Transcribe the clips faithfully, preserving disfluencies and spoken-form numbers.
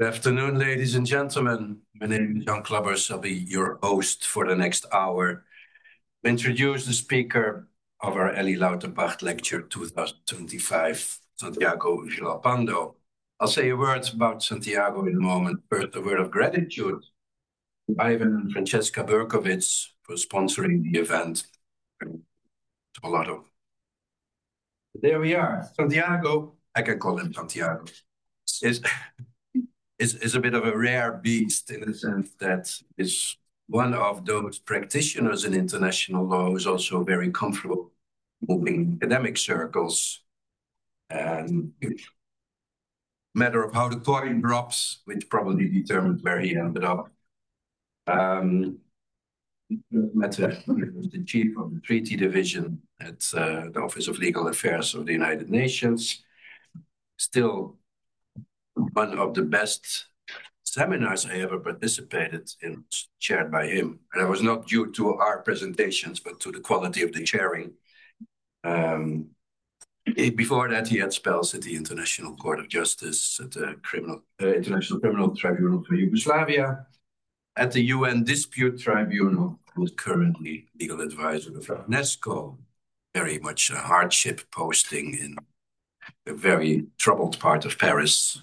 Good afternoon, ladies and gentlemen. My name is Jan Klabbers. I'll be your host for the next hour. To introduce the speaker of our Ellie Lauterpacht Lecture twenty twenty-five, Santiago Villalpando. I'll say a word about Santiago in a moment. First, a word of gratitude to Ivan and Francesca Berkowitz for sponsoring the event. A lot of. There we are. Santiago, I can call him Santiago, is Is, is a bit of a rare beast in the sense that is one of those practitioners in international law who's also very comfortable moving in academic circles. And matter of how the coin drops, which probably determined where he ended up. Um, met the chief of the treaty division at uh, the Office of Legal Affairs of the United Nations. Still one of the best seminars I ever participated in, chaired by him. And it was not due to our presentations, but to the quality of the chairing. Um, he, before that, he had spells at the International Court of Justice, at the criminal, uh, International Criminal Tribunal for Yugoslavia, at the U N Dispute Tribunal, who is currently legal advisor of UNESCO. Very much a hardship posting in a very troubled part of Paris.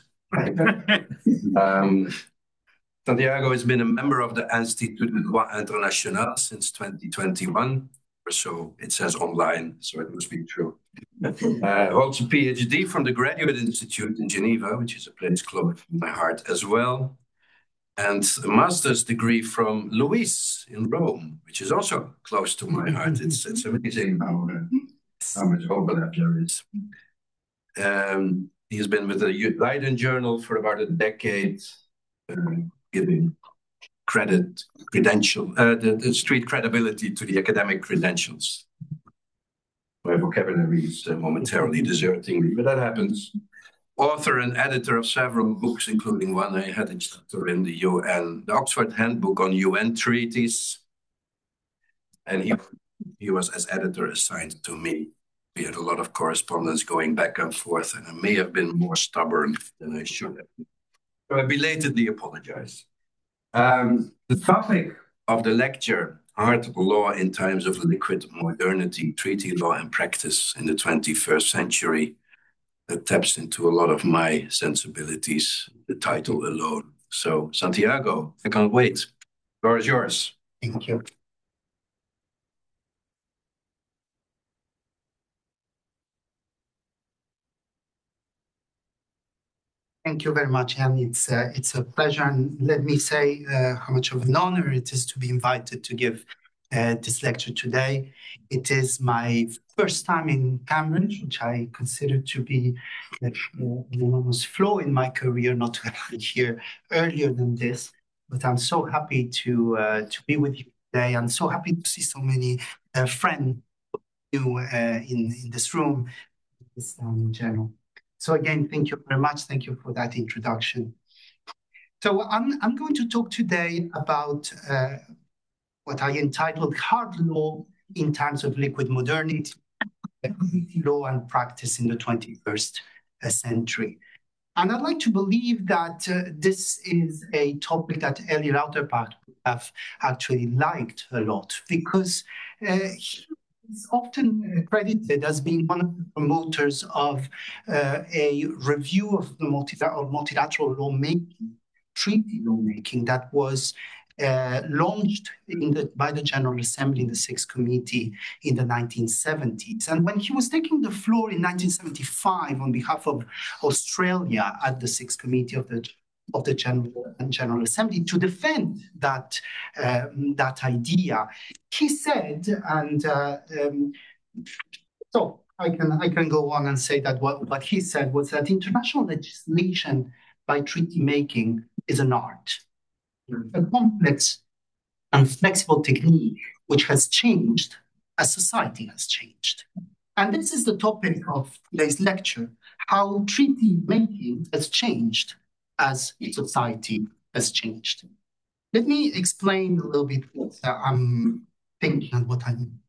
um, Santiago has been a member of the Institut de Droit International since twenty twenty-one, or so it says online, so it must be true. Uh, holds a PhD from the Graduate Institute in Geneva, which is a place close to my heart as well, and a master's degree from Luis in Rome, which is also close to my heart. It's, it's amazing how, uh, how much overlap there is. Um, he's been with the Leiden Journal for about a decade, uh, giving credit, credential, uh, the, the street credibility to the academic credentials. My vocabulary is uh, momentarily deserting me, but that happens. Author and editor of several books, including one I had a chapter in the U N, the Oxford Handbook on U N Treaties. And he, he was as editor assigned to me. We had a lot of correspondence going back and forth, and I may have been more stubborn than I should have. So I belatedly apologize. Um, the topic of the lecture, Hard Law in Times of Liquid Modernity, Treaty Law and Practice in the twenty-first Century, that taps into a lot of my sensibilities, the title alone. So, Santiago, I can't wait. The floor is yours. Thank you. Thank you very much, and it's uh, it's a pleasure. And let me say uh, how much of an honor it is to be invited to give uh, this lecture today. It is my first time in Cambridge, which I consider to be uh, an enormous flaw in my career, not to have been here earlier than this. But I'm so happy to uh, to be with you today. I'm so happy to see so many uh, friends you uh, in in this room, this um, in general. So again, thank you very much. Thank you for that introduction. So I'm, I'm going to talk today about uh, what I entitled Hard Law in Times of Liquid Modernity, Law and Practice in the twenty-first Century. And I'd like to believe that uh, this is a topic that Ellie Lauterpacht would have actually liked a lot, because uh, he is often credited as being one of the promoters of uh, a review of the multilateral, of multilateral lawmaking, treaty lawmaking that was uh, launched in the, by the General Assembly in the Sixth Committee in the nineteen seventies. And when he was taking the floor in nineteen seventy-five on behalf of Australia at the Sixth Committee of the of the General, General Assembly to defend that, uh, that idea, he said, and uh, um, so I can, I can go on and say that what, what he said was that international legislation by treaty making is an art, a complex and flexible technique which has changed as society has changed. And this is the topic of today's lecture, how treaty making has changed as society has changed. Let me explain a little bit what I'm thinking and what I mean.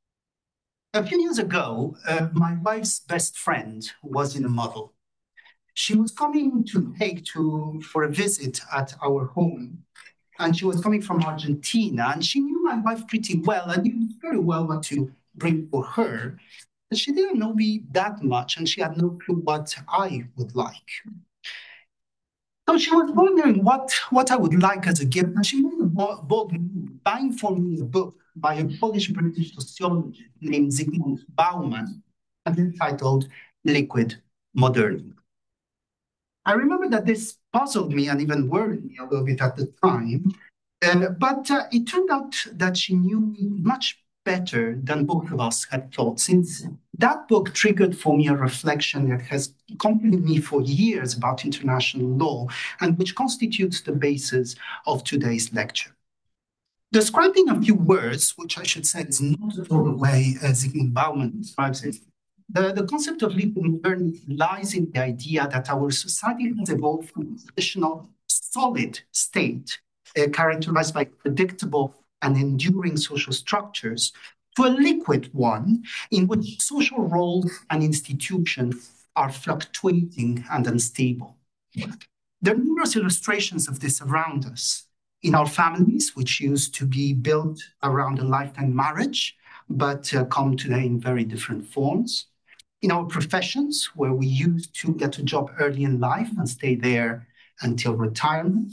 A few years ago, uh, my wife's best friend was in a model. She was coming to Hague to, for a visit at our home. And she was coming from Argentina, and she knew my wife pretty well and knew very well what to bring for her. But she didn't know me that much, and she had no clue what I would like. So she was wondering what, what I would like as a gift, and she made a bold move, buying for me a book by a Polish-British sociologist named Zygmunt Bauman, and entitled Liquid Modernity. I remember that this puzzled me and even worried me a little bit at the time, uh, but uh, it turned out that she knew me much better than both of us had thought, since that book triggered for me a reflection that has accompanied me for years about international law and which constitutes the basis of today's lecture. Describing a few words, which I should say is not at all the way uh, Zygmunt Bauman describes it, The, the concept of liquid modernity lies in the idea that our society has evolved from a traditional solid state uh, characterized by predictable and enduring social structures to a liquid one in which social roles and institutions are fluctuating and unstable. There are numerous illustrations of this around us. In our families, which used to be built around a lifetime marriage, but uh, come today in very different forms. In our professions, where we used to get a job early in life and stay there until retirement.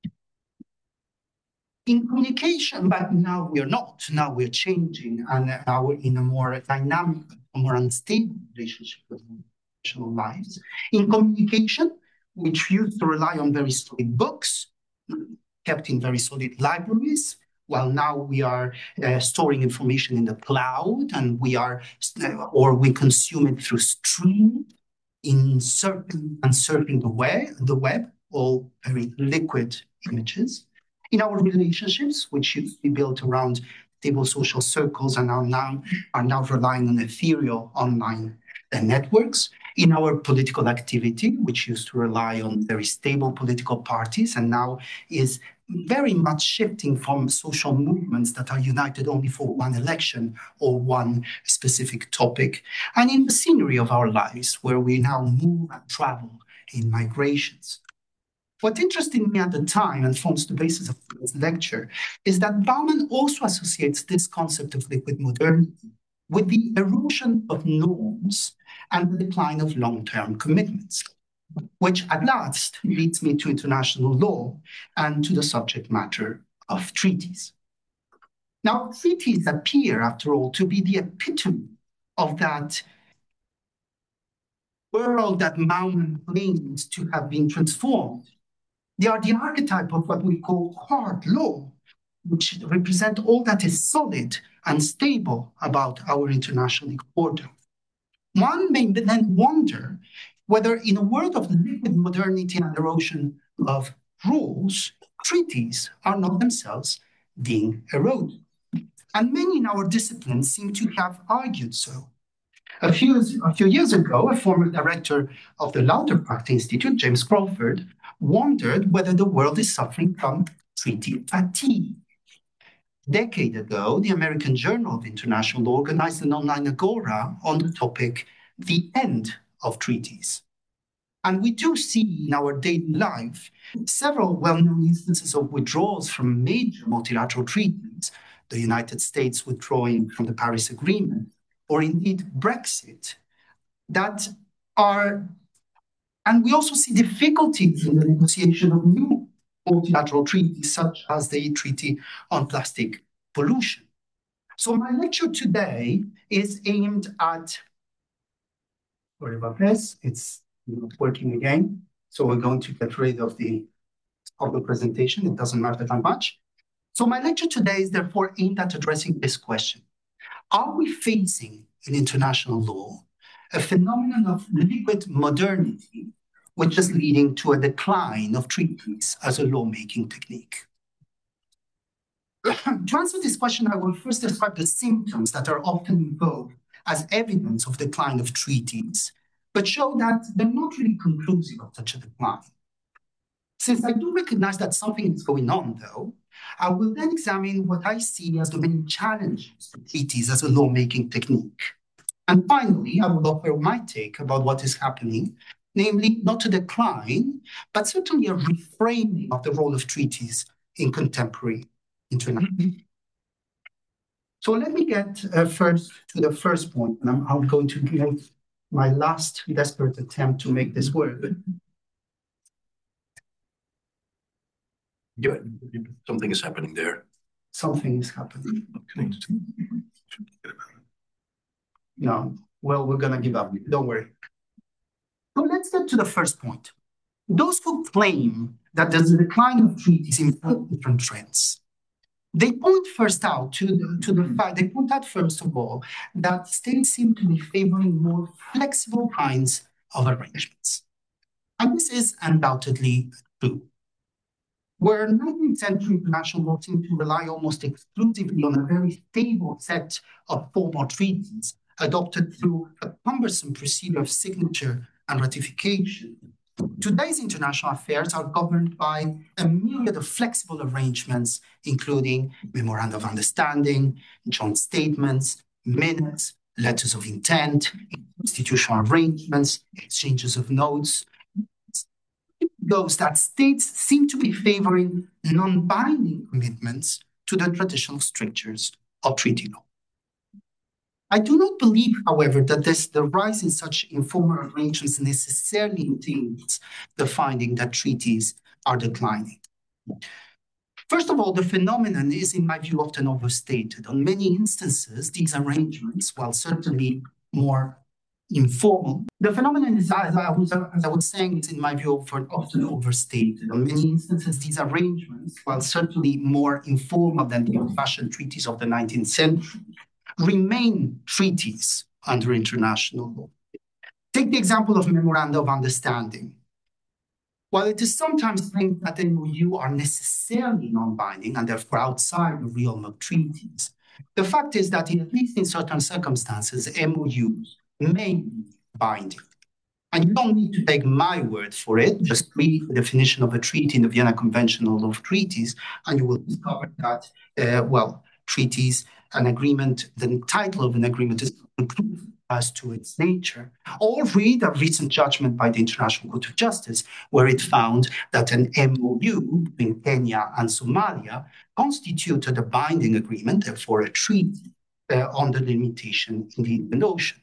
In communication, but now we are not. Now we're changing, and now we're in a more dynamic, a more unstable relationship with professional lives. In communication, which used to rely on very solid books, kept in very solid libraries, while now we are uh, storing information in the cloud, and we are, uh, or we consume it through streaming, inserting and surfing the web, the web, all very liquid images. In our relationships, which used to be built around stable social circles and are now are now relying on ethereal online uh, networks. In our political activity, which used to rely on very stable political parties and now is very much shifting from social movements that are united only for one election or one specific topic, and in the scenery of our lives, where we now move and travel in migrations. What interested me at the time and forms the basis of this lecture is that Bauman also associates this concept of liquid modernity with the erosion of norms and the decline of long-term commitments, which at last leads me to international law and to the subject matter of treaties. Now, treaties appear, after all, to be the epitome of that world that Bauman claims to have been transformed. They are the archetype of what we call hard law, which represent all that is solid and stable about our international order. One may then wonder whether in a world of liquid modernity and erosion of rules, treaties are not themselves being eroded. And many in our discipline seem to have argued so. A few, a few years ago, a former director of the Lauterpacht Institute, James Crawford, wondered whether the world is suffering from treaty fatigue. A decade ago, the American Journal of International Law organized an online agora on the topic, The End of Treaties. And we do see in our daily life several well-known instances of withdrawals from major multilateral treaties, the United States withdrawing from the Paris Agreement, or indeed Brexit, that are, and we also see difficulties in the negotiation of new multilateral treaties, such as the Treaty on Plastic Pollution. So my lecture today is aimed at, sorry about this, it's not working again. So we're going to get rid of the, of the presentation. It doesn't matter that much. So my lecture today is therefore aimed at addressing this question. Are we facing in international law a phenomenon of liquid modernity, which is leading to a decline of treaties as a lawmaking technique? To answer this question, I will first describe the symptoms that are often invoked as evidence of decline of treaties, but show that they're not really conclusive of such a decline. Since I do recognize that something is going on, though, I will then examine what I see as the main challenges to treaties as a lawmaking technique. And finally, I will offer my take about what is happening namely not a decline, but certainly a reframing of the role of treaties in contemporary international. So let me get uh, first to the first point, and I'm, I'm going to give my last desperate attempt to make this work. Yeah, something is happening there. Something is happening. No, well, we're going to give up. Don't worry. So let's get to the first point. Those who claim that there's a decline of treaties in different trends, they point first out to the, to the fact, they point out first of all, that states seem to be favoring more flexible kinds of arrangements. And this is undoubtedly true. Where nineteenth century international law seemed to rely almost exclusively on a very stable set of formal treaties adopted through a cumbersome procedure of signature and ratification, today's international affairs are governed by a myriad of flexible arrangements, including memoranda of understanding, joint statements, minutes, letters of intent, institutional arrangements, exchanges of notes. Those that states seem to be favoring non-binding commitments to the traditional strictures of treaty law. I do not believe, however, that this, the rise in such informal arrangements necessarily entails the finding that treaties are declining. First of all, the phenomenon is, in my view, often overstated. On many instances, these arrangements, while certainly more informal, the phenomenon is, as I was, as I was saying, is, in my view, often overstated. On many instances, these arrangements, while certainly more informal than the old-fashioned treaties of the nineteenth century, remain treaties under international law. Take the example of memoranda of understanding. While it is sometimes claimed that M O U are necessarily non-binding and therefore outside the realm of treaties, the fact is that, in, at least in certain circumstances, M O Us may be binding. And you don't need to take my word for it. Just read the definition of a treaty in the Vienna Convention of Treaties, and you will discover that, uh, well, treaties, an agreement, the title of an agreement is conclusive as to its nature. Or read a recent judgment by the International Court of Justice, where it found that an M O U between Kenya and Somalia constituted a binding agreement, therefore a treaty, uh, on the limitation in the Indian Ocean.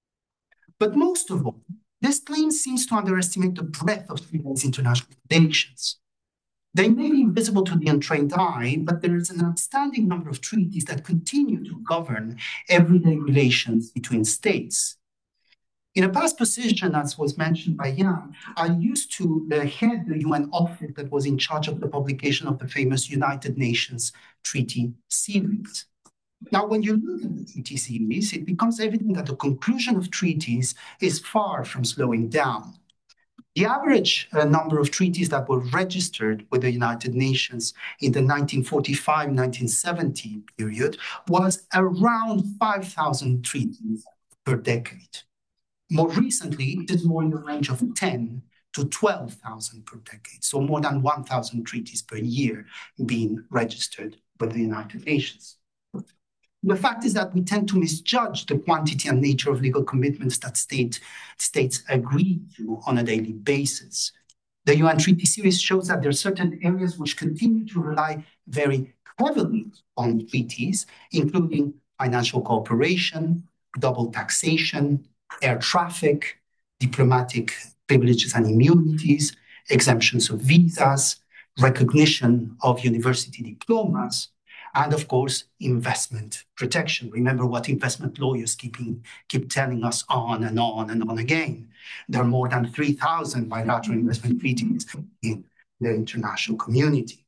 But most of all, this claim seems to underestimate the breadth of these international relations. They may be invisible to the untrained eye, but there is an outstanding number of treaties that continue to govern everyday relations between states. In a past position, as was mentioned by Jan, I used to uh, head the U N office that was in charge of the publication of the famous United Nations Treaty Series. Now, when you look at the treaty series, it becomes evident that the conclusion of treaties is far from slowing down. The average uh, number of treaties that were registered with the United Nations in the nineteen forty-five nineteen seventy period was around five thousand treaties per decade. More recently, it is more in the range of ten to twelve thousand per decade, so more than one thousand treaties per year being registered with the United Nations. The fact is that we tend to misjudge the quantity and nature of legal commitments that state, states agree to on a daily basis. The U N Treaty Series shows that there are certain areas which continue to rely very heavily on treaties, including financial cooperation, double taxation, air traffic, diplomatic privileges and immunities, exemptions of visas, recognition of university diplomas, and of course, investment protection. Remember what investment lawyers keeping, keep telling us on and on and on again. There are more than three thousand bilateral investment treaties in the international community.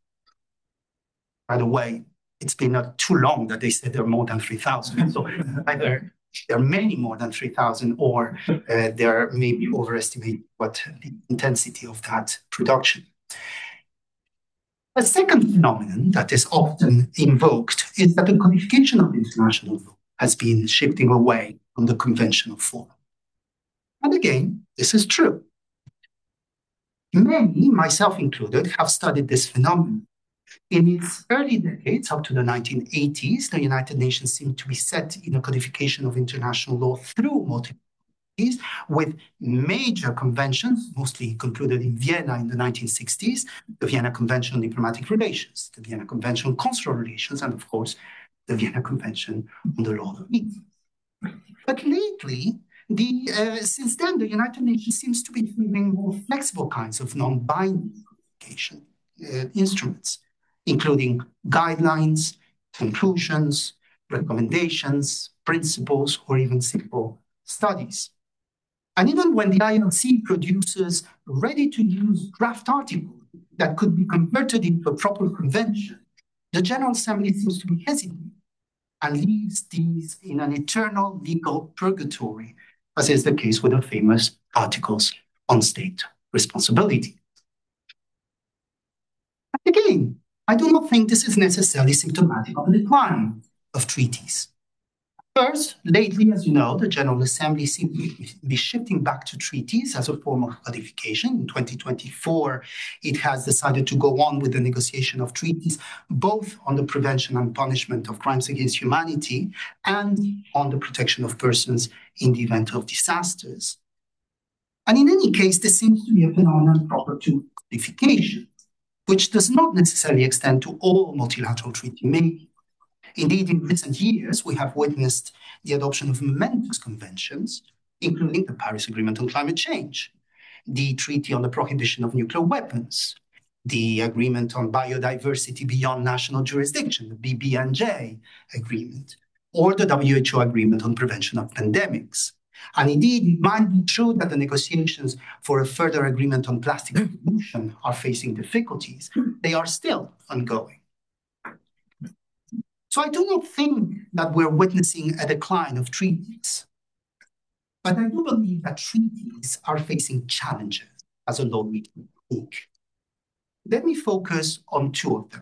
By the way, it's been not too long that they said there are more than three thousand. So either there are many more than three thousand, or uh, they're maybe overestimating what the intensity of that production. A second phenomenon that is often invoked is that the codification of international law has been shifting away from the conventional form. And again, this is true. Many, myself included, have studied this phenomenon. In its early decades, up to the nineteen eighties, the United Nations seemed to be set in a codification of international law through multiple treaties with major conventions, mostly concluded in Vienna in the nineteen sixties, the Vienna Convention on Diplomatic Relations, the Vienna Convention on Consular Relations, and of course, the Vienna Convention on the Law of Peace. But lately, the, uh, since then, the United Nations seems to be favoring more flexible kinds of non-binding communication uh, instruments, including guidelines, conclusions, recommendations, principles, or even simple studies. And even when the I L C produces ready-to-use draft articles that could be converted into a proper convention, the General Assembly seems to be hesitant and leaves these in an eternal legal purgatory, as is the case with the famous articles on state responsibility. And again, I do not think this is necessarily symptomatic of a decline of treaties. First, lately, as you know, the General Assembly seems to be shifting back to treaties as a form of codification. In twenty twenty-four, it has decided to go on with the negotiation of treaties, both on the prevention and punishment of crimes against humanity and on the protection of persons in the event of disasters. And in any case, this seems to be a phenomenon proper to codification, which does not necessarily extend to all multilateral treaty making. Indeed, in recent years, we have witnessed the adoption of momentous conventions, including the Paris Agreement on Climate Change, the Treaty on the Prohibition of Nuclear Weapons, the Agreement on Biodiversity Beyond National Jurisdiction, the B B N J Agreement, or the W H O Agreement on Prevention of Pandemics. And indeed, it might be true that the negotiations for a further agreement on plastic pollution are facing difficulties. They are still ongoing. So I do not think that we're witnessing a decline of treaties, but I do believe that treaties are facing challenges as a law-making technique. Let me focus on two of them.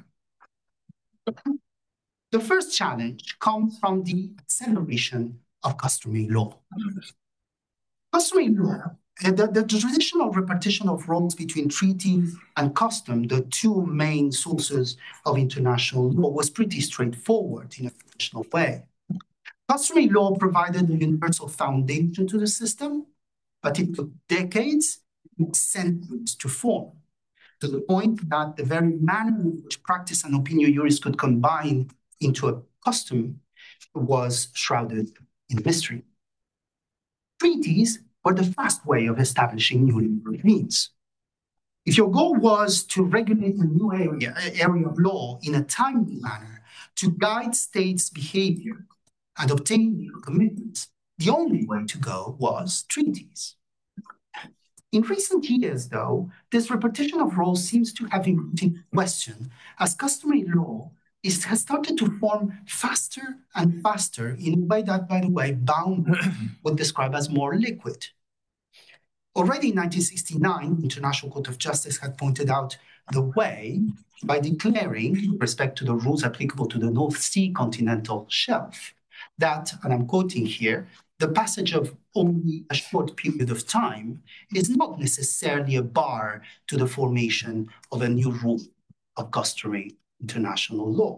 The first challenge comes from the acceleration of customary law. Customary law, the, the traditional repartition of roles between treaty and custom, the two main sources of international law, was pretty straightforward in a traditional way. Customary law provided a universal foundation to the system, but it took decades and centuries to form, to the point that the very manner in which practice and opinio juris could combine into a custom was shrouded in mystery. Treaties were the fast way of establishing new legal regimes. If your goal was to regulate a new area, area of law in a timely manner to guide states' behavior and obtain legal commitments, the only way to go was treaties. In recent years, though, this repetition of roles seems to have been put into question as customary law is, has started to form faster and faster in a way that, by the way, Baum would describe as more liquid. Already in nineteen sixty-nine, the International Court of Justice had pointed out the way by declaring, with respect to the rules applicable to the North Sea continental shelf, that, and I'm quoting here, the passage of only a short period of time is not necessarily a bar to the formation of a new rule of customary international law.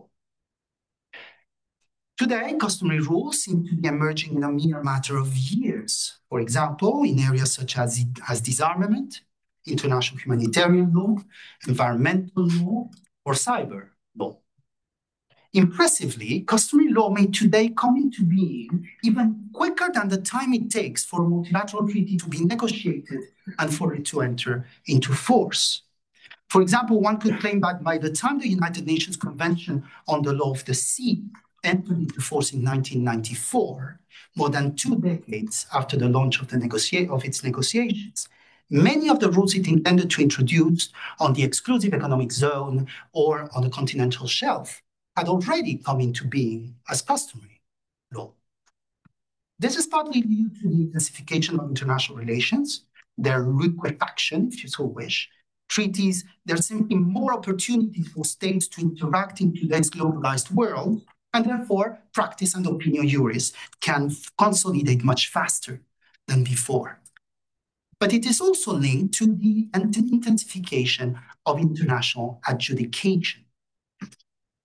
Today, customary rules seem to be emerging in a mere matter of years. For example, in areas such as, as disarmament, international humanitarian law, environmental law, or cyber law. Impressively, customary law may today come into being even quicker than the time it takes for a multilateral treaty to be negotiated and for it to enter into force. For example, one could claim that by the time the United Nations Convention on the Law of the Sea entered into force in nineteen ninety-four, more than two decades after the launch of, the negotia- of its negotiations, many of the rules it intended to introduce on the exclusive economic zone or on the continental shelf had already come into being as customary law. This is partly due to the intensification of international relations, their liquefaction, if you so wish. Treaties, there's simply more opportunities for states to interact in today's globalized world, and therefore practice and opinio juris can consolidate much faster than before. But it is also linked to the intensification of international adjudication.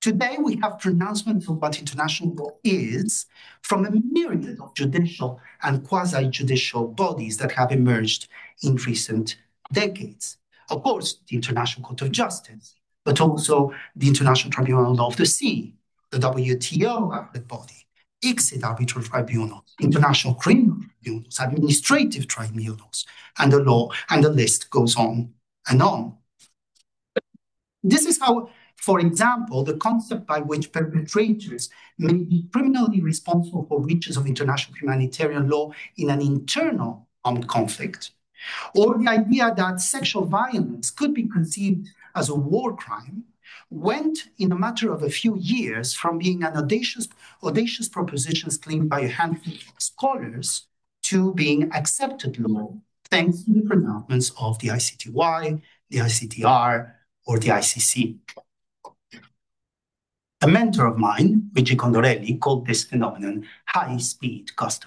Today, we have pronouncements of what international law is from a myriad of judicial and quasi-judicial bodies that have emerged in recent decades. Of course, the International Court of Justice, but also the International Tribunal of the Sea, the W T O appellate body, I C S I D arbitral tribunals, international criminal tribunals, administrative tribunals, and the law, and the list goes on and on. This is how, for example, the concept by which perpetrators may be criminally responsible for breaches of international humanitarian law in an internal armed conflict, or the idea that sexual violence could be conceived as a war crime, went in a matter of a few years from being an audacious, audacious propositions claimed by a handful of scholars to being accepted law, thanks to the pronouncements of the I C T Y, the I C T R, or the I C C. A mentor of mine, Luigi Condorelli, called this phenomenon high-speed custom.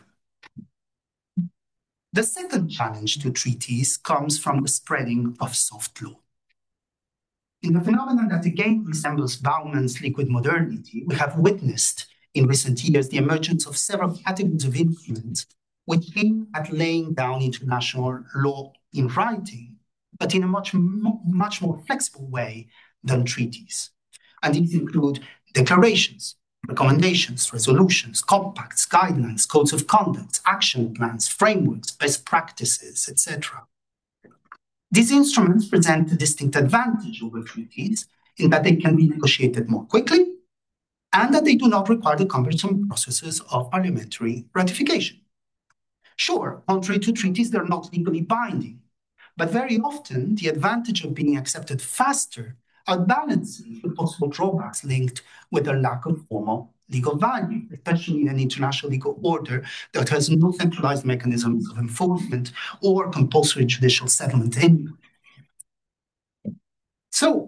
The second challenge to treaties comes from the spreading of soft law. In a phenomenon that again resembles Bauman's liquid modernity, we have witnessed in recent years the emergence of several categories of instruments which aim at laying down international law in writing, but in a much, much more flexible way than treaties. And these include declarations, recommendations, resolutions, compacts, guidelines, codes of conduct, action plans, frameworks, best practices, et cetera. These instruments present a distinct advantage over treaties in that they can be negotiated more quickly and that they do not require the cumbersome processes of parliamentary ratification. Sure, contrary to treaties, they're not legally binding, but very often the advantage of being accepted faster outbalances the possible drawbacks linked with their lack of formal legal value, especially in an international legal order that has no centralized mechanisms of enforcement or compulsory judicial settlement anyway. So,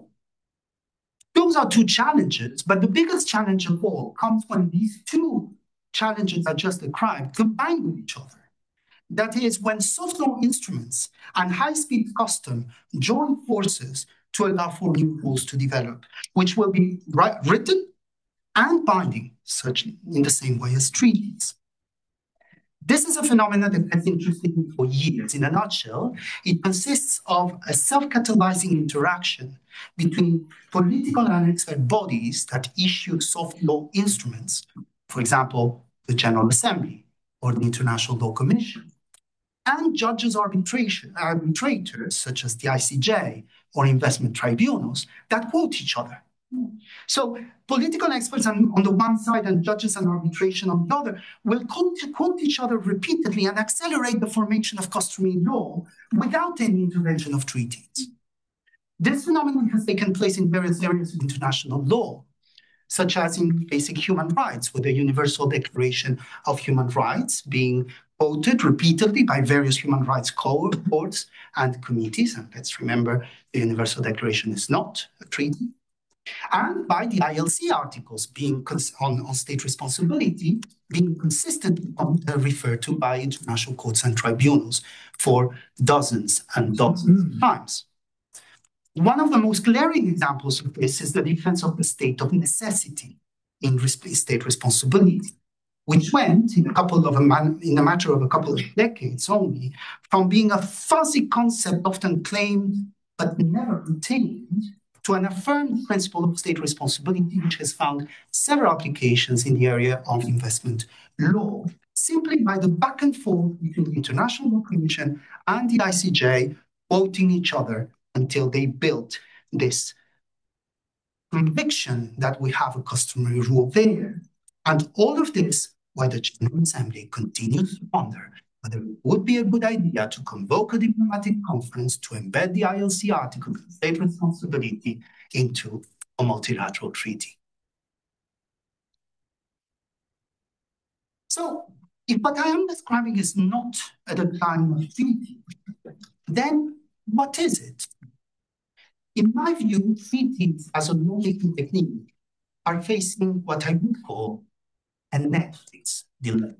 those are two challenges, but the biggest challenge of all comes when these two challenges I just described combine with each other. That is, when soft law instruments and high-speed custom join forces to allow for new rules to develop, which will be written and binding, such in the same way as treaties. This is a phenomenon that has interested me for years. In a nutshell, it consists of a self-catalyzing interaction between political and expert bodies that issue soft law instruments, for example, the General Assembly or the International Law Commission, and judges arbitration, arbitrators such as the I C J or investment tribunals that quote each other. So political experts on, on the one side and judges and arbitration on the other will quote, quote each other repeatedly and accelerate the formation of customary law without any intervention of treaties. This phenomenon has taken place in various areas of international law, such as in basic human rights, with the Universal Declaration of Human Rights being quoted repeatedly by various human rights courts and committees. And let's remember, the Universal Declaration is not a treaty. And by the I L C articles being on, on state responsibility being consistently uh, referred to by international courts and tribunals for dozens and dozens mm-hmm. of times. One of the most glaring examples of this is the defense of the state of necessity in state responsibility, which went in a couple of a man, in a matter of a couple of decades only from being a fuzzy concept often claimed but never retained to an affirmed principle of state responsibility, which has found several applications in the area of investment law, simply by the back and forth between the International Law Commission and the I C J, quoting each other until they built this conviction that we have a customary rule there. And all of this while the General Assembly continues to ponder whether it would be a good idea to convoke a diplomatic conference to embed the I L C article of state responsibility into a multilateral treaty. So, if what I am describing is not a decline of treaty, then what is it? In my view, treaties as a lawmaking technique are facing what I would call a Netflix dilemma.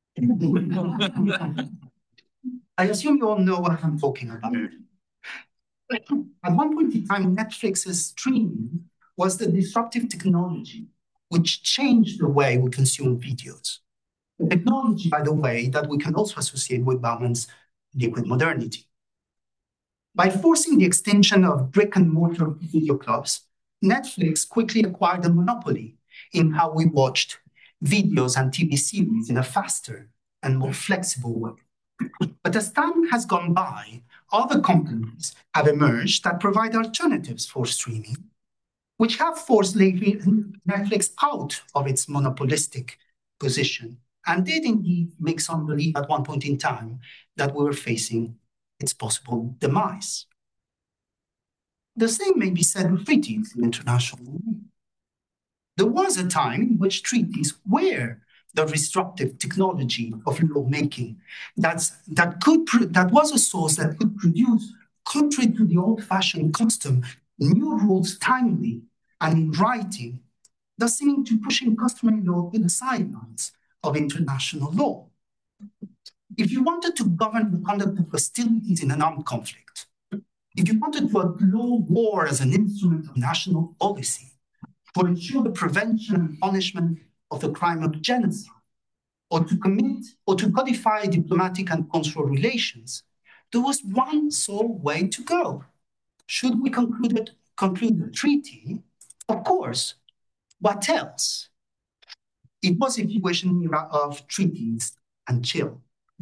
I assume you all know what I'm talking about. At one point in time, Netflix's streaming was the disruptive technology which changed the way we consume videos. The technology, by the way, that we can also associate with Bauman's liquid modernity. By forcing the extension of brick-and-mortar video clubs, Netflix quickly acquired a monopoly in how we watched videos and T V series in a faster and more flexible way. But as time has gone by, other companies have emerged that provide alternatives for streaming, which have forced Netflix out of its monopolistic position and did indeed make some believe at one point in time that we were facing its possible demise. The same may be said of treaties in international law. There was a time in which treaties were the disruptive technology of lawmaking that's, that, could, that was a source that could produce, contrary to the old-fashioned custom, new rules timely and in writing, thus seeming to pushing customary law to the sidelines of international law. If you wanted to govern the conduct of hostilities in an armed conflict, if you wanted to outlaw war as an instrument of national policy, to ensure the prevention and punishment of the crime of genocide, or to commit or to codify diplomatic and consular relations, there was one sole way to go. Should we conclude, conclude the treaty? Of course. What else? It was a situation era of treaties and chill.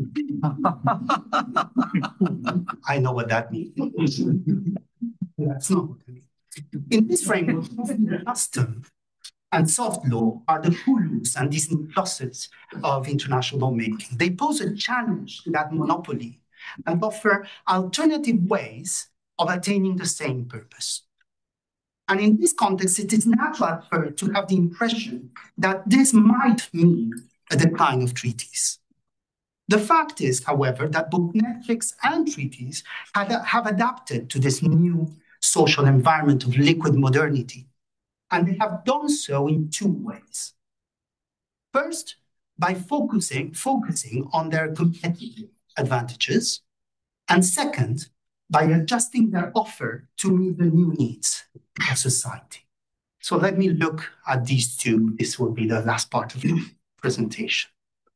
I know what that means. That's not what I mean. In this framework, custom and soft law are the Hulus and Disney Pluses of international lawmaking. They pose a challenge to that monopoly and offer alternative ways of attaining the same purpose. And in this context, it is natural at first to have the impression that this might mean a decline of treaties. The fact is, however, that both Netflix and treaties have, have adapted to this new social environment of liquid modernity, and they have done so in two ways. First, by focusing, focusing on their competitive advantages, and second, by adjusting their offer to meet the new needs of society. So let me look at these two. This will be the last part of the presentation.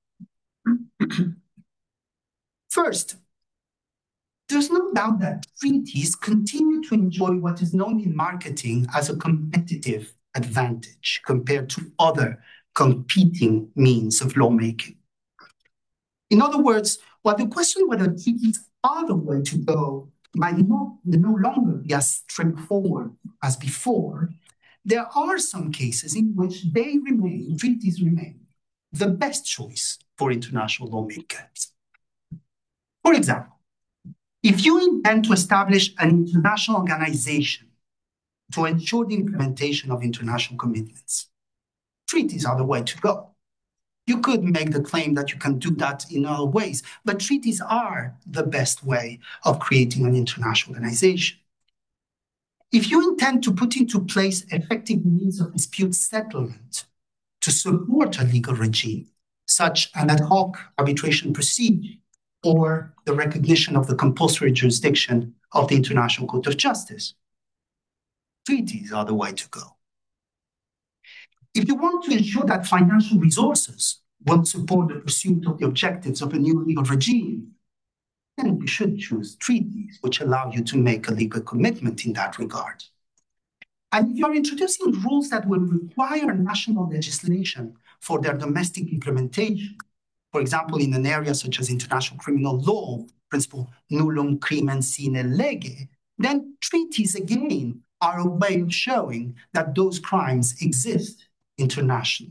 First, there's no doubt that treaties continue to enjoy what is known in marketing as a competitive advantage compared to other competing means of lawmaking. In other words, while the question whether treaties are the way to go might not, no longer be as straightforward as before, there are some cases in which they remain, treaties remain, the best choice for international lawmakers. For example, if you intend to establish an international organization to ensure the implementation of international commitments, treaties are the way to go. You could make the claim that you can do that in other ways, but treaties are the best way of creating an international organization. If you intend to put into place effective means of dispute settlement to support a legal regime, such as an ad hoc arbitration procedure, or the recognition of the compulsory jurisdiction of the International Court of Justice, treaties are the way to go. If you want to ensure that financial resources will support the pursuit of the objectives of a new legal regime, then you should choose treaties which allow you to make a legal commitment in that regard. And if you're introducing rules that will require national legislation for their domestic implementation, for example, in an area such as international criminal law, principle nullum crimen sine lege, then treaties again are a way of showing that those crimes exist internationally.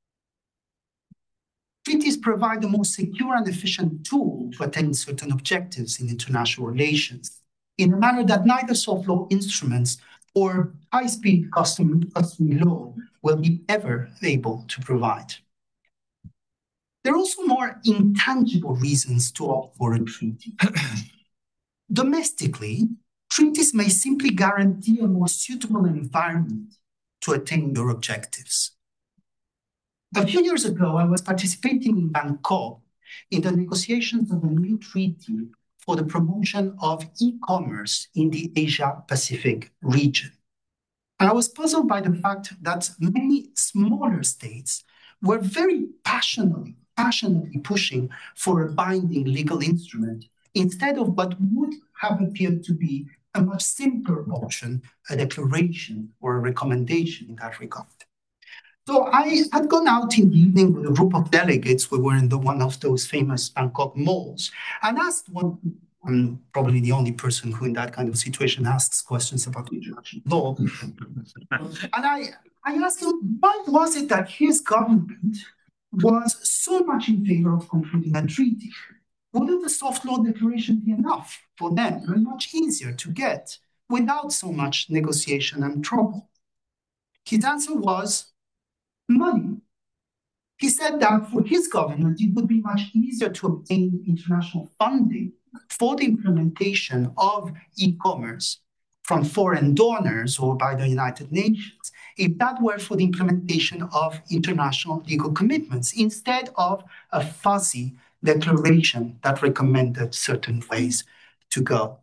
Treaties provide a more secure and efficient tool to attain certain objectives in international relations in a manner that neither soft law instruments or high-speed custom, customary law will be ever able to provide. There are also more intangible reasons to opt for a treaty. Domestically, treaties may simply guarantee a more suitable environment to attain your objectives. A few years ago, I was participating in Bangkok in the negotiations of a new treaty for the promotion of e-commerce in the Asia-Pacific region. And I was puzzled by the fact that many smaller states were very passionately, passionately pushing for a binding legal instrument instead of what would have appeared to be a much simpler option, a declaration or a recommendation in that regard. So I had gone out in the evening with a group of delegates. We were in the, one of those famous Bangkok malls, and asked one, I'm probably the only person who in that kind of situation asks questions about international law. And I, I asked him, why was it that his government was so much in favor of concluding a treaty? Wouldn't a soft law declaration be enough for them and much easier to get without so much negotiation and trouble? His answer was money. He said that for his government, it would be much easier to obtain international funding for the implementation of e-commerce from foreign donors or by the United Nations if that were for the implementation of international legal commitments instead of a fuzzy declaration that recommended certain ways to go.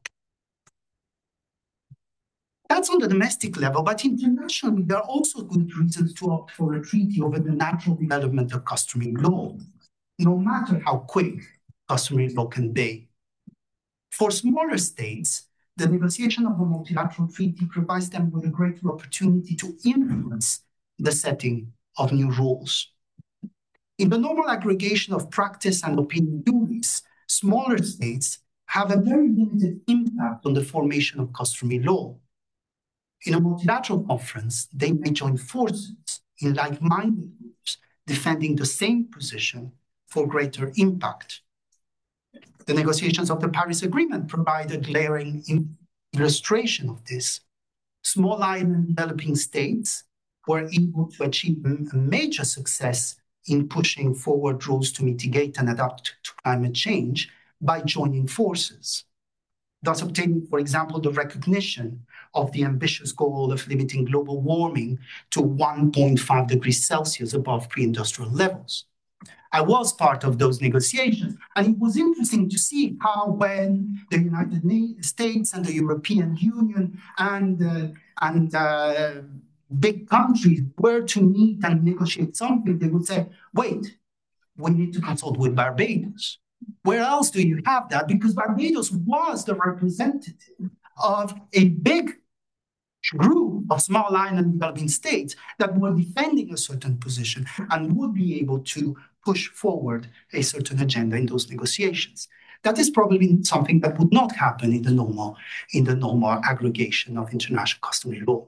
That's on the domestic level, but internationally, there are also good reasons to opt for a treaty over the natural development of customary law, no matter how quick customary law can be. For smaller states, the negotiation of a multilateral treaty provides them with a greater opportunity to influence the setting of new rules. In the normal aggregation of practice and opinion duties, smaller states have a very limited impact on the formation of customary law. In a multilateral conference, they may join forces in like-minded groups defending the same position for greater impact. The negotiations of the Paris Agreement provide a glaring illustration of this. Small island developing states were able to achieve a major success in pushing forward rules to mitigate and adapt to climate change by joining forces, thus obtaining, for example, the recognition of the ambitious goal of limiting global warming to one point five degrees Celsius above pre-industrial levels. I was part of those negotiations, and it was interesting to see how when the United States and the European Union and, uh, and uh, big countries were to meet and negotiate something, they would say, wait, we need to consult with Barbados. Where else do you have that? Because Barbados was the representative of a big group of small island developing states that were defending a certain position and would be able to push forward a certain agenda in those negotiations. That is probably something that would not happen in the normal, in the normal aggregation of international customary law.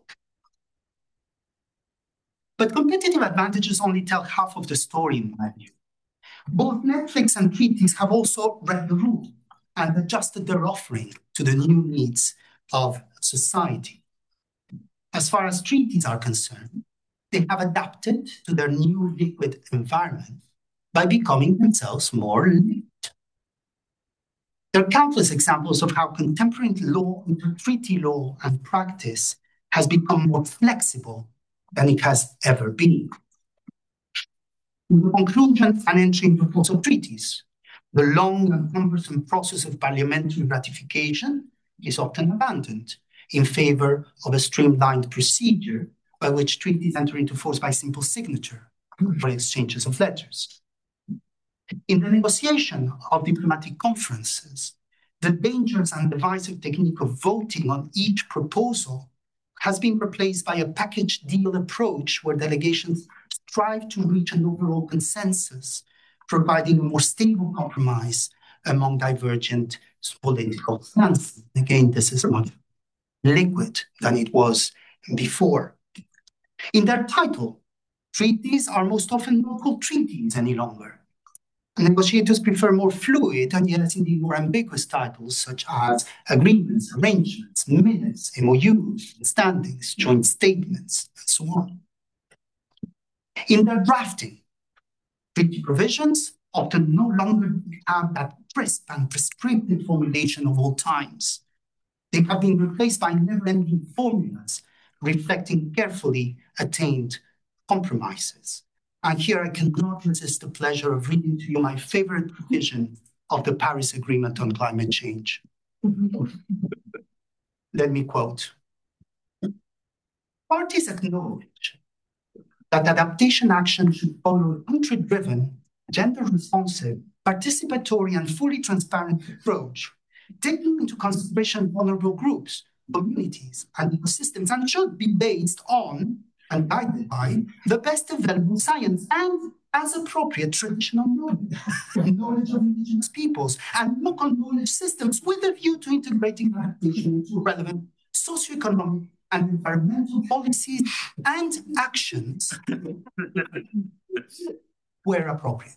But competitive advantages only tell half of the story, in my view. Both Netflix and treaties have also read the room and adjusted their offering to the new needs of society. As far as treaties are concerned, they have adapted to their new liquid environment by becoming themselves more liquid. There are countless examples of how contemporary law, treaty law, and practice has become more flexible than it has ever been. In the conclusion and entry into force of treaties, the long and cumbersome process of parliamentary ratification is often abandoned in favor of a streamlined procedure by which treaties enter into force by simple signature for exchanges of letters. In the negotiation of diplomatic conferences, the dangerous and divisive technique of voting on each proposal has been replaced by a package deal approach where delegations strive to reach an overall consensus, providing a more stable compromise among divergent political stances. Again, this is much liquid than it was before. In their title, treaties are most often not called treaties any longer. Negotiators prefer more fluid and yet indeed more ambiguous titles such as agreements, arrangements, minutes, M O Us, standings, joint statements, and so on. In their drafting, treaty provisions often no longer have that crisp and prescriptive formulation of all times. They have been replaced by never-ending formulas reflecting carefully attained compromises. And here I cannot resist the pleasure of reading to you my favorite provision of the Paris Agreement on Climate Change. Let me quote. Parties acknowledge that adaptation action should follow a country-driven, gender-responsive, participatory, and fully transparent approach, taking into consideration vulnerable groups, communities, and ecosystems, and should be based on and guided by the best available science and, as appropriate, traditional knowledge, knowledge of indigenous peoples, and local knowledge systems with a view to integrating adaptation into relevant socioeconomic and environmental policies and actions where appropriate.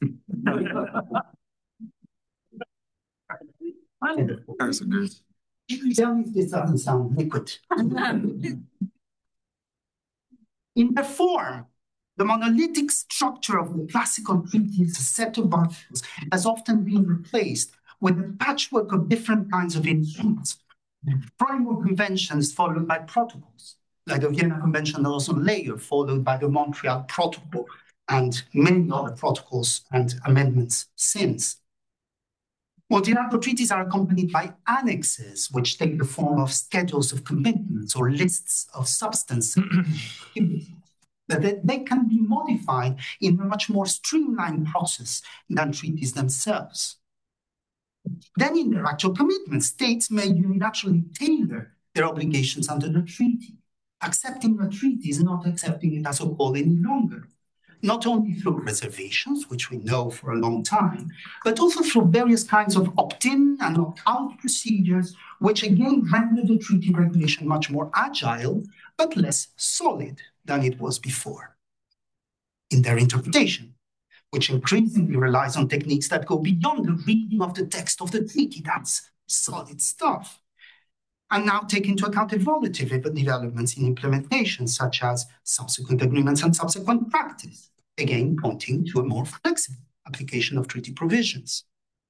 That's good. Tell me if this doesn't sound liquid. In the form, the monolithic structure of the classical treaties, a set of articles, has often been replaced with a patchwork of different kinds of instruments. Framework conventions followed by protocols, like the Vienna Convention on Layer, followed by the Montreal Protocol, and many other protocols and amendments since. Multilateral treaties are accompanied by annexes, which take the form of schedules of commitments or lists of substances. That they can be modified in a much more streamlined process than treaties themselves. Then in their actual commitments, states may unilaterally tailor their obligations under the treaty, accepting a treaty is not accepting it as a whole any longer, not only through reservations, which we know for a long time, but also through various kinds of opt-in and opt-out procedures, which again render the treaty regulation much more agile, but less solid than it was before. In their interpretation, which increasingly relies on techniques that go beyond the reading of the text of the treaty, that's solid stuff, and now take into account evolutive developments in implementation, such as subsequent agreements and subsequent practice, again pointing to a more flexible application of treaty provisions.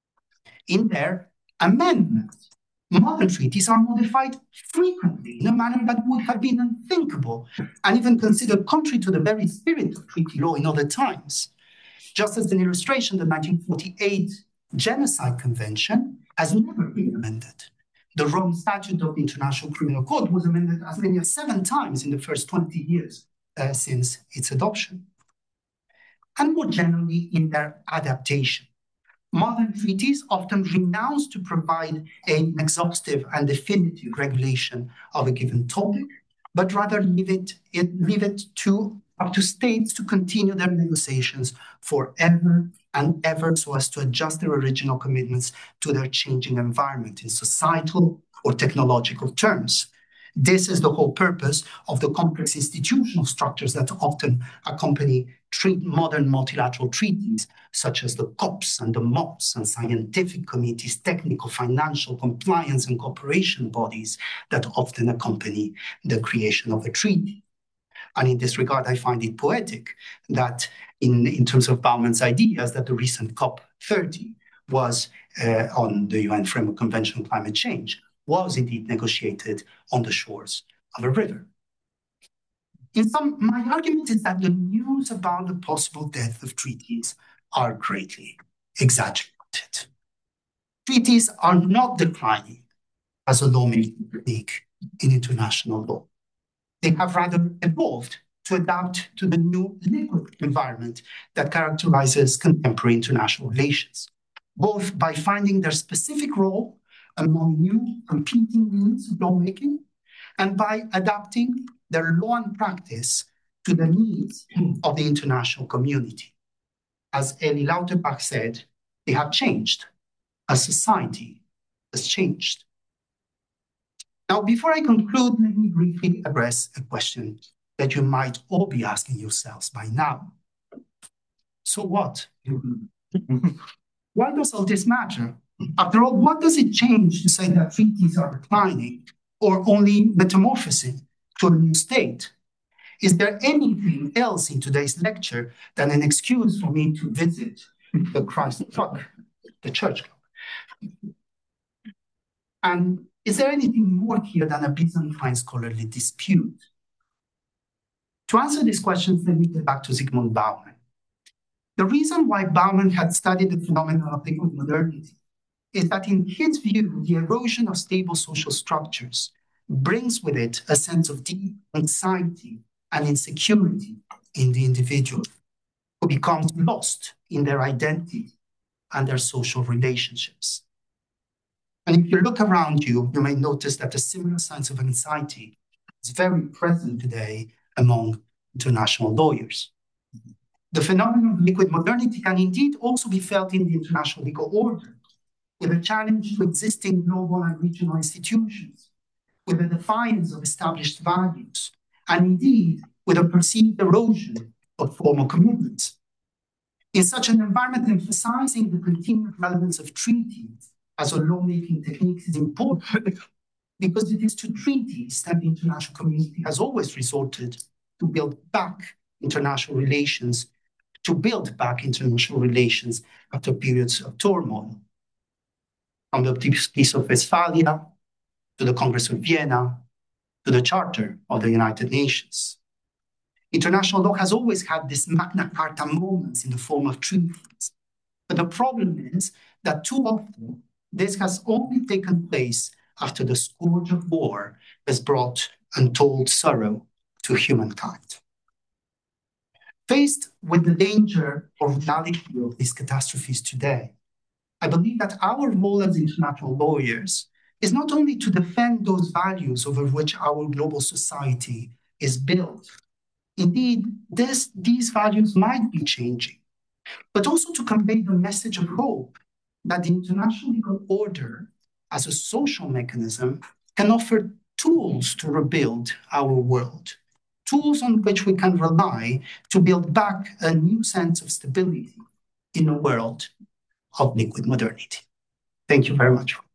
In their amendments, modern treaties are modified frequently in a manner that would have been unthinkable and even considered contrary to the very spirit of treaty law in other times. Just as an illustration, the nineteen forty-eight Genocide Convention has never been amended. The Rome Statute of the International Criminal Code was amended as many as seven times in the first twenty years uh, since its adoption. And more generally, in their adaptation. Modern treaties often renounce to provide an exhaustive and definitive regulation of a given topic, but rather leave it, it, leave it to, up to states to continue their negotiations forever and ever so as to adjust their original commitments to their changing environment in societal or technological terms. This is the whole purpose of the complex institutional structures that often accompany treat modern multilateral treaties, such as the COPs and the MOPs and scientific committees, technical, financial, compliance, and cooperation bodies that often accompany the creation of a treaty. And in this regard, I find it poetic that in, in terms of Bauman's ideas, that the recent COP thirty was uh, on the U N Framework Convention on Climate Change was indeed negotiated on the shores of a river. In some, my argument is that the news about the possible death of treaties are greatly exaggerated. Treaties are not declining as a lawmaking technique in international law. They have rather evolved to adapt to the new liquid environment that characterizes contemporary international relations, both by finding their specific role among new competing means of lawmaking and by adapting their law and practice to the needs of the international community. As Eli Lauterbach said, they have changed as society has changed. Now, before I conclude, let me briefly address a question that you might all be asking yourselves by now. So what? Why does all this matter? After all, what does it change to say that treaties are declining or only metamorphosing to a new state? Is there anything else in today's lecture than an excuse for me to visit the Christ Club, the church club? And is there anything more here than a Byzantine scholarly dispute? To answer these questions, let me get back to Zygmunt Bauman. The reason why Bauman had studied the phenomenon of liquid modernity is that in his view, the erosion of stable social structures brings with it a sense of deep anxiety and insecurity in the individual, who becomes lost in their identity and their social relationships. And if you look around you, you may notice that a similar sense of anxiety is very present today among international lawyers. The phenomenon of liquid modernity can indeed also be felt in the international legal order, with a challenge to existing global and regional institutions, with a defiance of established values, and indeed with a perceived erosion of formal commitments. In such an environment, emphasizing the continued relevance of treaties as a lawmaking technique is important, because it is to treaties that the international community has always resorted to build back international relations, to build back international relations after periods of turmoil. From the Peace of Westphalia, to the Congress of Vienna, to the Charter of the United Nations. International law has always had this Magna Carta moments in the form of treaties. But the problem is that too often, this has only taken place after the scourge of war has brought untold sorrow to humankind. Faced with the danger or reality of these catastrophes today, I believe that our role as international lawyers is not only to defend those values over which our global society is built. Indeed, this, these values might be changing, but also to convey the message of hope that the international legal order, as a social mechanism, can offer tools to rebuild our world, tools on which we can rely to build back a new sense of stability in a world of liquid modernity. Thank you very much.